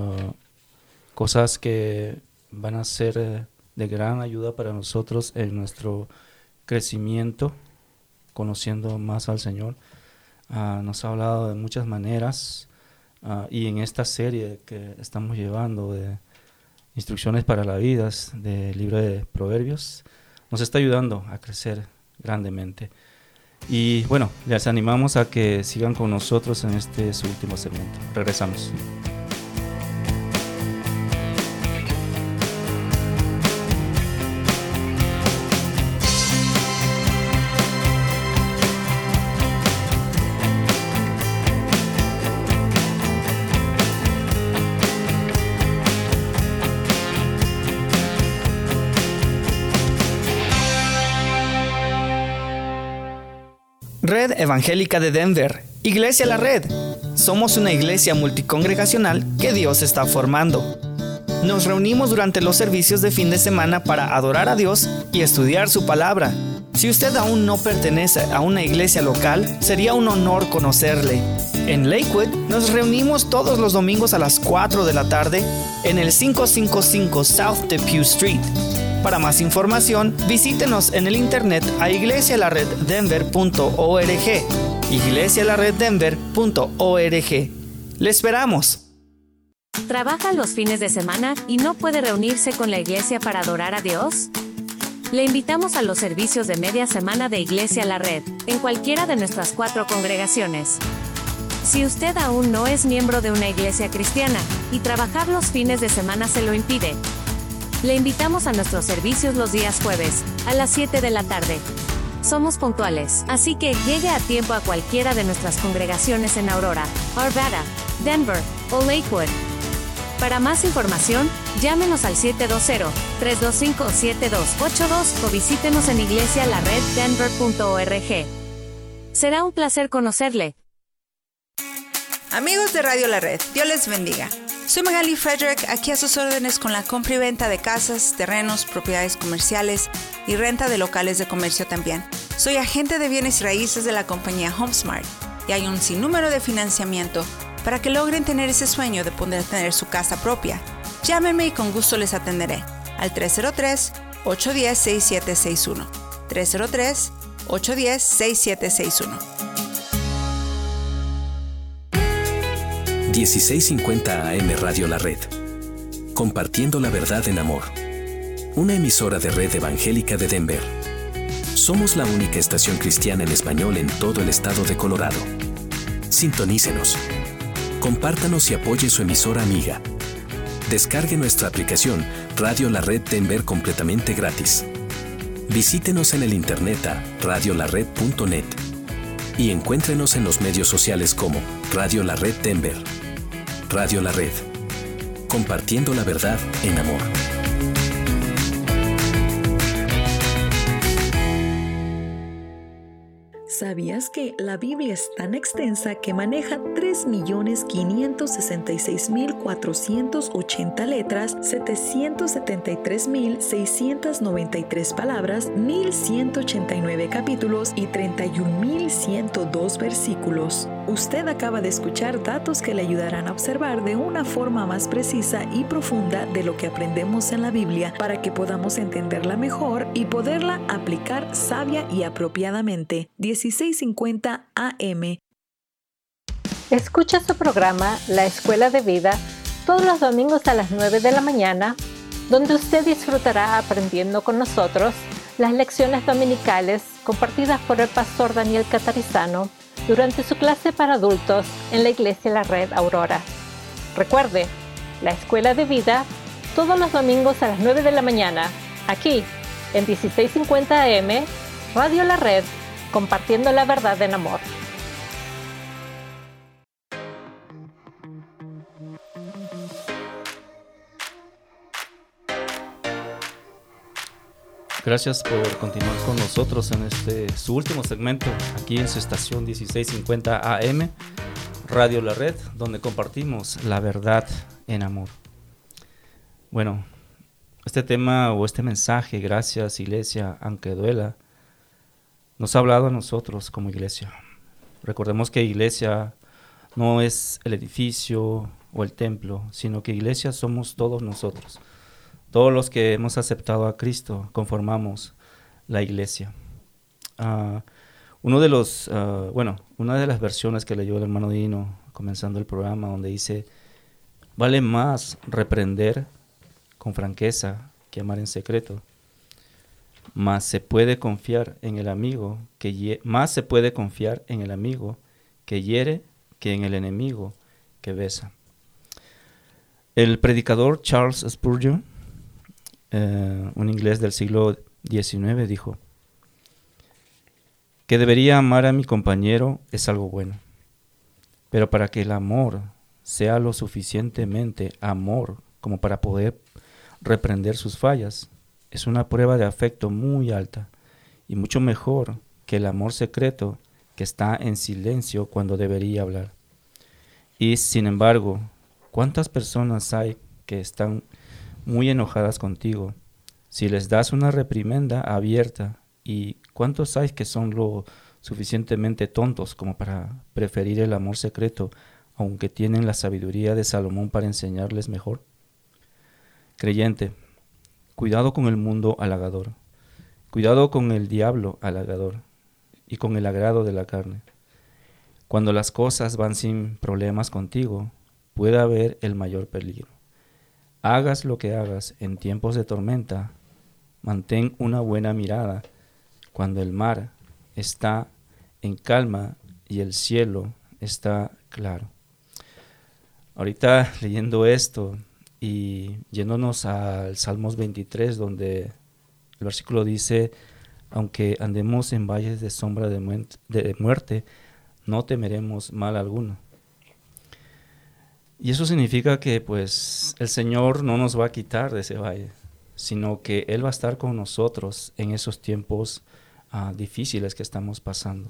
cosas que van a ser de gran ayuda para nosotros en nuestro crecimiento, conociendo más al Señor. Nos ha hablado de muchas maneras y en esta serie que estamos llevando de instrucciones para la vida del libro de Proverbios nos está ayudando a crecer grandemente. Y bueno, les animamos a que sigan con nosotros en este su último segmento. Regresamos. Red Evangélica de Denver, Iglesia La Red. Somos una iglesia multicongregacional que Dios está formando. Nos reunimos durante los servicios de fin de semana para adorar a Dios y estudiar su palabra. Si usted aún no pertenece a una iglesia local, sería un honor conocerle. En Lakewood nos reunimos todos los domingos a las 4 de la tarde en el 555 South Depew Street. Para más información, visítenos en el internet a iglesialareddenver.org, iglesialareddenver.org. ¡Le esperamos! ¿Trabaja los fines de semana y no puede reunirse con la iglesia para adorar a Dios? Le invitamos a los servicios de media semana de Iglesia La Red, en cualquiera de nuestras 4 congregaciones. Si usted aún no es miembro de una iglesia cristiana, y trabajar los fines de semana se lo impide, le invitamos a nuestros servicios los días jueves, a las 7 de la tarde. Somos puntuales, así que llegue a tiempo a cualquiera de nuestras congregaciones en Aurora, Arvada, Denver o Lakewood. Para más información, llámenos al 720-325-7282 o visítenos en iglesialareddenver.org. Será un placer conocerle. Amigos de Radio La Red, Dios les bendiga. Soy Magali Frederick, aquí a sus órdenes con la compra y venta de casas, terrenos, propiedades comerciales y renta de locales de comercio también. Soy agente de bienes raíces de la compañía HomeSmart y hay un sinnúmero de financiamiento para que logren tener ese sueño de poder tener su casa propia. Llámenme y con gusto les atenderé al 303-810-6761. 303-810-6761. 1650 AM Radio La Red. Compartiendo la verdad en amor. Una emisora de Red Evangélica de Denver. Somos la única estación cristiana en español en todo el estado de Colorado. Sintonícenos. Compártanos y apoye su emisora amiga. Descargue nuestra aplicación Radio La Red Denver completamente gratis. Visítenos en el internet a radiolared.net y encuéntrenos en los medios sociales como Radio La Red Denver. Radio La Red. Compartiendo la verdad en amor. ¿Sabías que la Biblia es tan extensa que maneja 3.566.480 letras, 773.693 palabras, 1.189 capítulos y 31.102 versículos? Usted acaba de escuchar datos que le ayudarán a observar de una forma más precisa y profunda de lo que aprendemos en la Biblia para que podamos entenderla mejor y poderla aplicar sabia y apropiadamente. 1650 AM. Escucha su programa La Escuela de Vida todos los domingos a las 9 de la mañana, donde usted disfrutará aprendiendo con nosotros las lecciones dominicales compartidas por el pastor Daniel Catarizano durante su clase para adultos en la Iglesia La Red Aurora. Recuerde, La Escuela de Vida todos los domingos a las 9 de la mañana, aquí en 1650 AM, Radio La Red, compartiendo la verdad en amor. Gracias por continuar con nosotros en su último segmento, aquí en su estación 1650 AM, Radio La Red, donde compartimos la verdad en amor. Bueno, este tema o este mensaje, gracias iglesia, aunque duela, nos ha hablado a nosotros como iglesia. Recordemos que iglesia no es el edificio o el templo, sino que iglesia somos todos nosotros. Todos los que hemos aceptado a Cristo conformamos la iglesia. Una de las versiones que leyó el hermano Dino comenzando el programa, donde dice: vale más reprender con franqueza que amar en secreto. Más se puede confiar en el amigo que hiere que en el enemigo que besa. El predicador Charles Spurgeon, un inglés del siglo XIX, dijo que debería amar a mi compañero es algo bueno, pero para que el amor sea lo suficientemente amor como para poder reprender sus fallas, es una prueba de afecto muy alta y mucho mejor que el amor secreto que está en silencio cuando debería hablar. Y sin embargo, ¿cuántas personas hay que están muy enojadas contigo si les das una reprimenda abierta? ¿Y cuántos hay que son lo suficientemente tontos como para preferir el amor secreto, aunque tienen la sabiduría de Salomón para enseñarles mejor? Creyente, cuidado con el mundo halagador, cuidado con el diablo halagador y con el agrado de la carne. Cuando las cosas van sin problemas contigo, pueda haber el mayor peligro. Hagas lo que hagas en tiempos de tormenta, mantén una buena mirada cuando el mar está en calma y el cielo está claro. Ahorita leyendo esto y yéndonos al Salmos 23, donde el versículo dice: aunque andemos en valles de sombra de muerte, no temeremos mal alguno. Y eso significa que pues el Señor no nos va a quitar de ese valle, sino que Él va a estar con nosotros en esos tiempos difíciles que estamos pasando.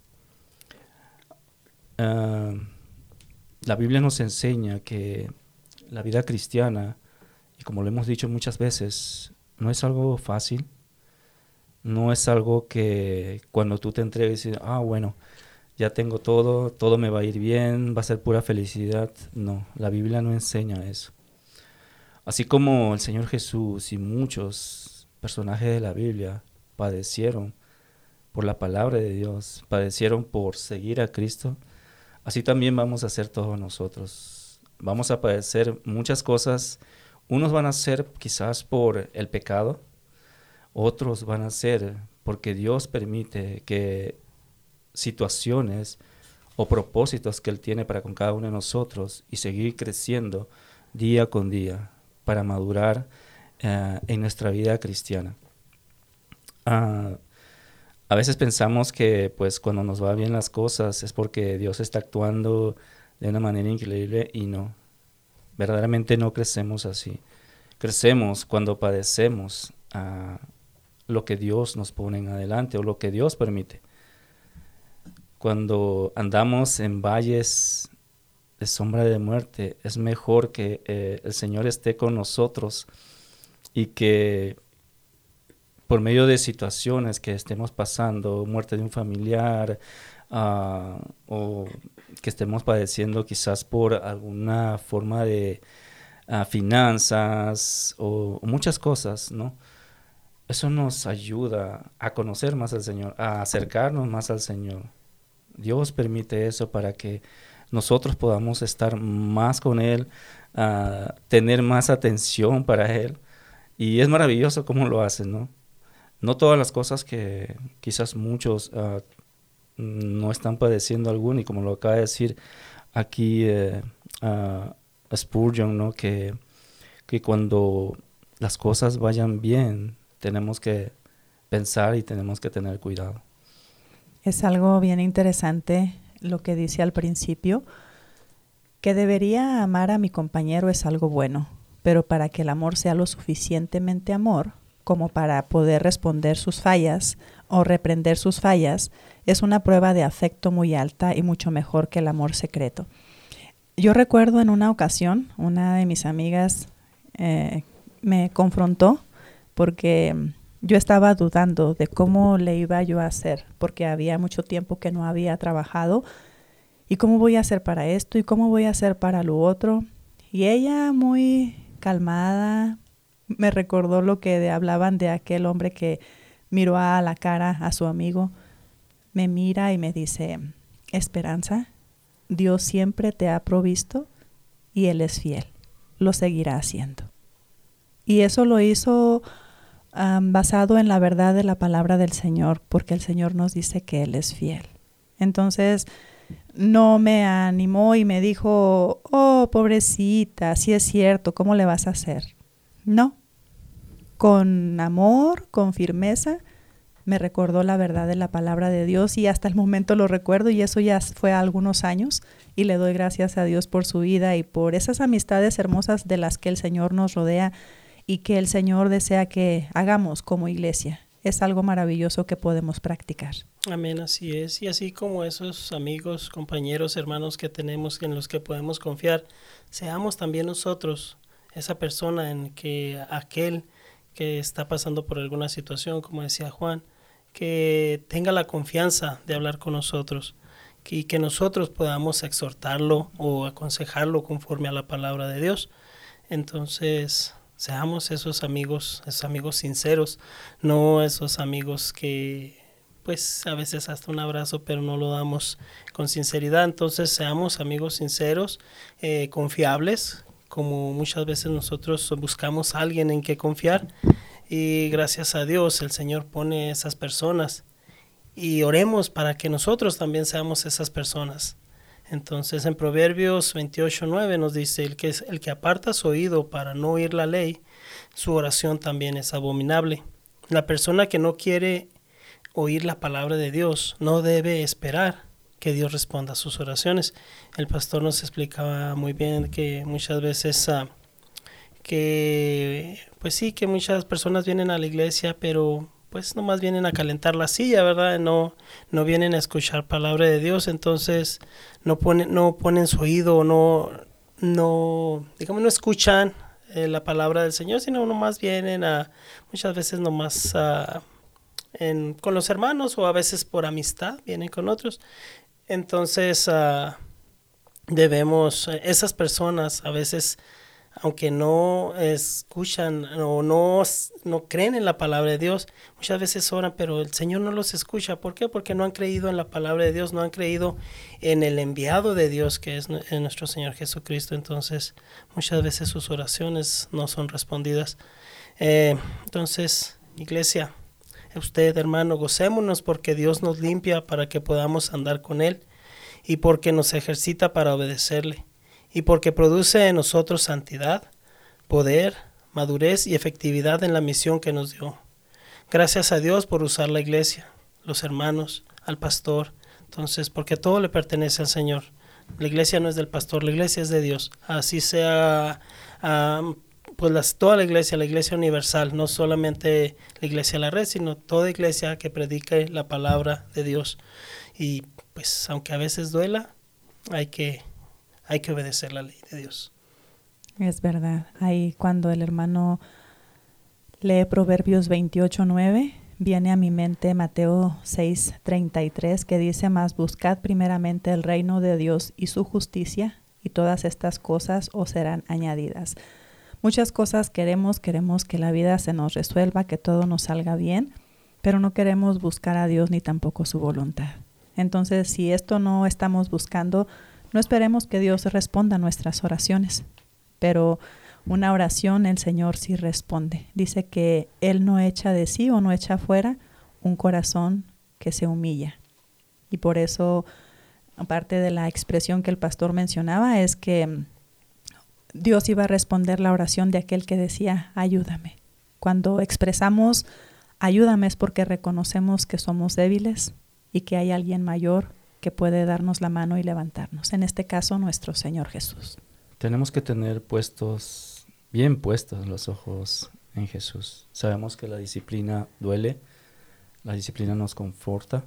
La Biblia nos enseña que la vida cristiana, y como lo hemos dicho muchas veces, no es algo fácil, no es algo que cuando tú te entregues y dices, bueno, ya tengo todo me va a ir bien, va a ser pura felicidad. No, la Biblia no enseña eso. Así como el Señor Jesús y muchos personajes de la Biblia padecieron por la palabra de Dios, padecieron por seguir a Cristo, así también vamos a hacer todos nosotros. Vamos a padecer muchas cosas. Unos van a ser quizás por el pecado, otros van a ser porque Dios permite que situaciones o propósitos que Él tiene para con cada uno de nosotros y seguir creciendo día con día para madurar en nuestra vida cristiana. A veces pensamos que pues cuando nos va bien las cosas es porque Dios está actuando de una manera increíble, y no, verdaderamente no crecemos así. Crecemos cuando padecemos lo que Dios nos pone en adelante o lo que Dios permite. Cuando andamos en valles de sombra de muerte, es mejor que el Señor esté con nosotros y que por medio de situaciones que estemos pasando, muerte de un familiar, o que estemos padeciendo quizás por alguna forma de finanzas o muchas cosas, ¿no? Eso nos ayuda a conocer más al Señor, a acercarnos más al Señor. Dios permite eso para que nosotros podamos estar más con Él, tener más atención para Él. Y es maravilloso cómo lo hace, ¿no? No todas las cosas que quizás muchos no están padeciendo alguna, y como lo acaba de decir aquí Spurgeon, ¿no? Que cuando las cosas vayan bien, tenemos que pensar y tenemos que tener cuidado. Es algo bien interesante lo que dice al principio, que debería amar a mi compañero es algo bueno, pero para que el amor sea lo suficientemente amor como para poder responder sus fallas o reprender sus fallas, es una prueba de afecto muy alta y mucho mejor que el amor secreto. Yo recuerdo en una ocasión, una de mis amigas me confrontó porque yo estaba dudando de cómo le iba yo a hacer, porque había mucho tiempo que no había trabajado, y cómo voy a hacer para esto y cómo voy a hacer para lo otro. Y ella, muy calmada, me recordó lo que hablaban de aquel hombre que miró a la cara a su amigo, me mira y me dice: Esperanza, Dios siempre te ha provisto y Él es fiel, lo seguirá haciendo. Y eso lo hizo basado en la verdad de la palabra del Señor, porque el Señor nos dice que Él es fiel. Entonces no me animó y me dijo: oh, pobrecita, sí es cierto, ¿cómo le vas a hacer? No, con amor, con firmeza, me recordó la verdad de la palabra de Dios, y hasta el momento lo recuerdo, y eso ya fue algunos años, y le doy gracias a Dios por su vida y por esas amistades hermosas de las que el Señor nos rodea y que el Señor desea que hagamos como iglesia. Es algo maravilloso que podemos practicar. Amén, así es. Y así como esos amigos, compañeros, hermanos que tenemos, en los que podemos confiar, seamos también nosotros esa persona en que aquel que está pasando por alguna situación, como decía Juan, que tenga la confianza de hablar con nosotros, y que nosotros podamos exhortarlo o aconsejarlo conforme a la palabra de Dios. Entonces, seamos esos amigos sinceros, no esos amigos que pues a veces hasta un abrazo, pero no lo damos con sinceridad. Entonces seamos amigos sinceros, confiables, como muchas veces nosotros buscamos a alguien en que confiar, y gracias a Dios el Señor pone esas personas, y oremos para que nosotros también seamos esas personas. Entonces en Proverbios 28:9 nos dice: el que aparta su oído para no oír la ley, su oración también es abominable. La persona que no quiere oír la palabra de Dios no debe esperar que Dios responda a sus oraciones. El pastor nos explicaba muy bien que muchas veces que muchas personas vienen a la iglesia, pero pues nomás vienen a calentar la silla, ¿verdad? No vienen a escuchar palabra de Dios. Entonces no ponen su oído, no escuchan la palabra del Señor, sino nomás vienen muchas veces nomás con los hermanos, o a veces por amistad vienen con otros. Entonces esas personas a veces, aunque no escuchan o no creen en la palabra de Dios, muchas veces oran, pero el Señor no los escucha. ¿Por qué? Porque no han creído en la palabra de Dios, no han creído en el enviado de Dios, que es nuestro Señor Jesucristo. Entonces muchas veces sus oraciones no son respondidas. Entonces, iglesia, usted, hermano, gocémonos porque Dios nos limpia para que podamos andar con Él, y porque nos ejercita para obedecerle, y porque produce en nosotros santidad, poder, madurez y efectividad en la misión que nos dio. Gracias a Dios por usar la iglesia, los hermanos, al pastor. Entonces, porque todo le pertenece al Señor. La iglesia no es del pastor, la iglesia es de Dios. Así sea toda la iglesia universal, no solamente la iglesia de la red, sino toda iglesia que predique la palabra de Dios. Y pues aunque a veces duela, hay que obedecer la ley de Dios. Es verdad. Ahí cuando el hermano lee Proverbios 28:9, viene a mi mente Mateo 6:33, que dice: mas buscad primeramente el reino de Dios y su justicia, y todas estas cosas os serán añadidas. Muchas cosas queremos que la vida se nos resuelva, que todo nos salga bien, pero no queremos buscar a Dios ni tampoco su voluntad. Entonces, si esto no estamos buscando, no esperemos que Dios responda a nuestras oraciones, pero una oración el Señor sí responde. Dice que Él no echa de sí o no echa fuera un corazón que se humilla. Y por eso, aparte de la expresión que el pastor mencionaba, es que Dios iba a responder la oración de aquel que decía: ayúdame. Cuando expresamos ayúdame es porque reconocemos que somos débiles y que hay alguien mayor que puede darnos la mano y levantarnos. En este caso, nuestro Señor Jesús. Tenemos que tener bien puestos los ojos en Jesús. Sabemos que la disciplina duele, la disciplina nos confronta.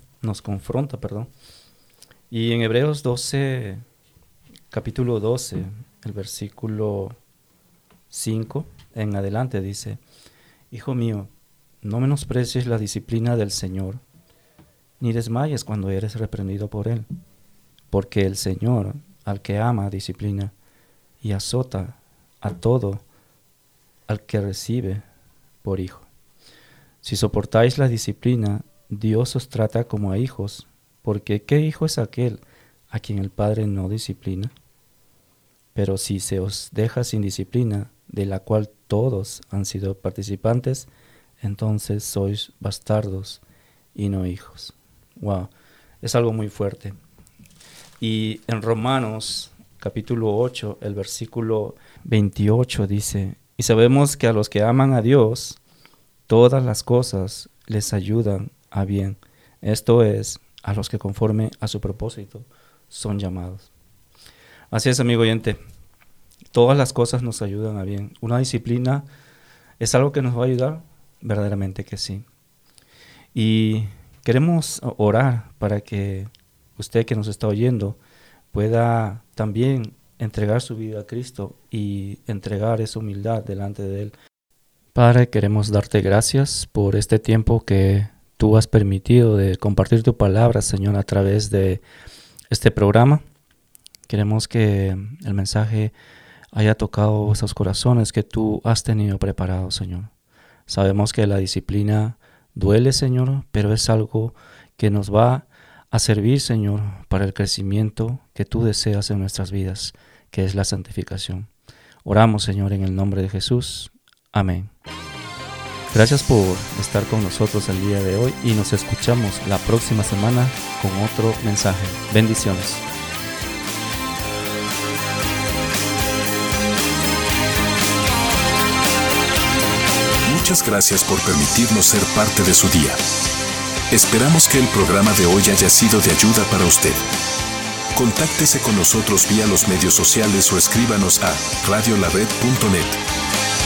Y en Hebreos 12, capítulo 12, el versículo 5 en adelante dice: Hijo mío, no menosprecies la disciplina del Señor, ni desmayes cuando eres reprendido por Él, porque el Señor al que ama disciplina y azota a todo al que recibe por hijo. Si soportáis la disciplina, Dios os trata como a hijos, porque ¿qué hijo es aquel a quien el Padre no disciplina? Pero si se os deja sin disciplina, de la cual todos han sido participantes, entonces sois bastardos y no hijos. Wow, es algo muy fuerte. Y en Romanos capítulo 8, el versículo 28 dice: y sabemos que a los que aman a Dios, todas las cosas les ayudan a bien. Esto es, a los que conforme a su propósito son llamados. Así es, amigo oyente. Todas las cosas nos ayudan a bien. Una disciplina es algo que nos va a ayudar, verdaderamente que sí. Y queremos orar para que usted que nos está oyendo pueda también entregar su vida a Cristo y entregar esa humildad delante de Él. Padre, queremos darte gracias por este tiempo que tú has permitido de compartir tu palabra, Señor, a través de este programa. Queremos que el mensaje haya tocado esos corazones que tú has tenido preparados, Señor. Sabemos que la disciplina duele, Señor, pero es algo que nos va a servir, Señor, para el crecimiento que tú deseas en nuestras vidas, que es la santificación. Oramos, Señor, en el nombre de Jesús. Amén. Gracias por estar con nosotros el día de hoy y nos escuchamos la próxima semana con otro mensaje. Bendiciones. Muchas gracias por permitirnos ser parte de su día. Esperamos que el programa de hoy haya sido de ayuda para usted. Contáctese con nosotros vía los medios sociales o escríbanos a radiolared.net.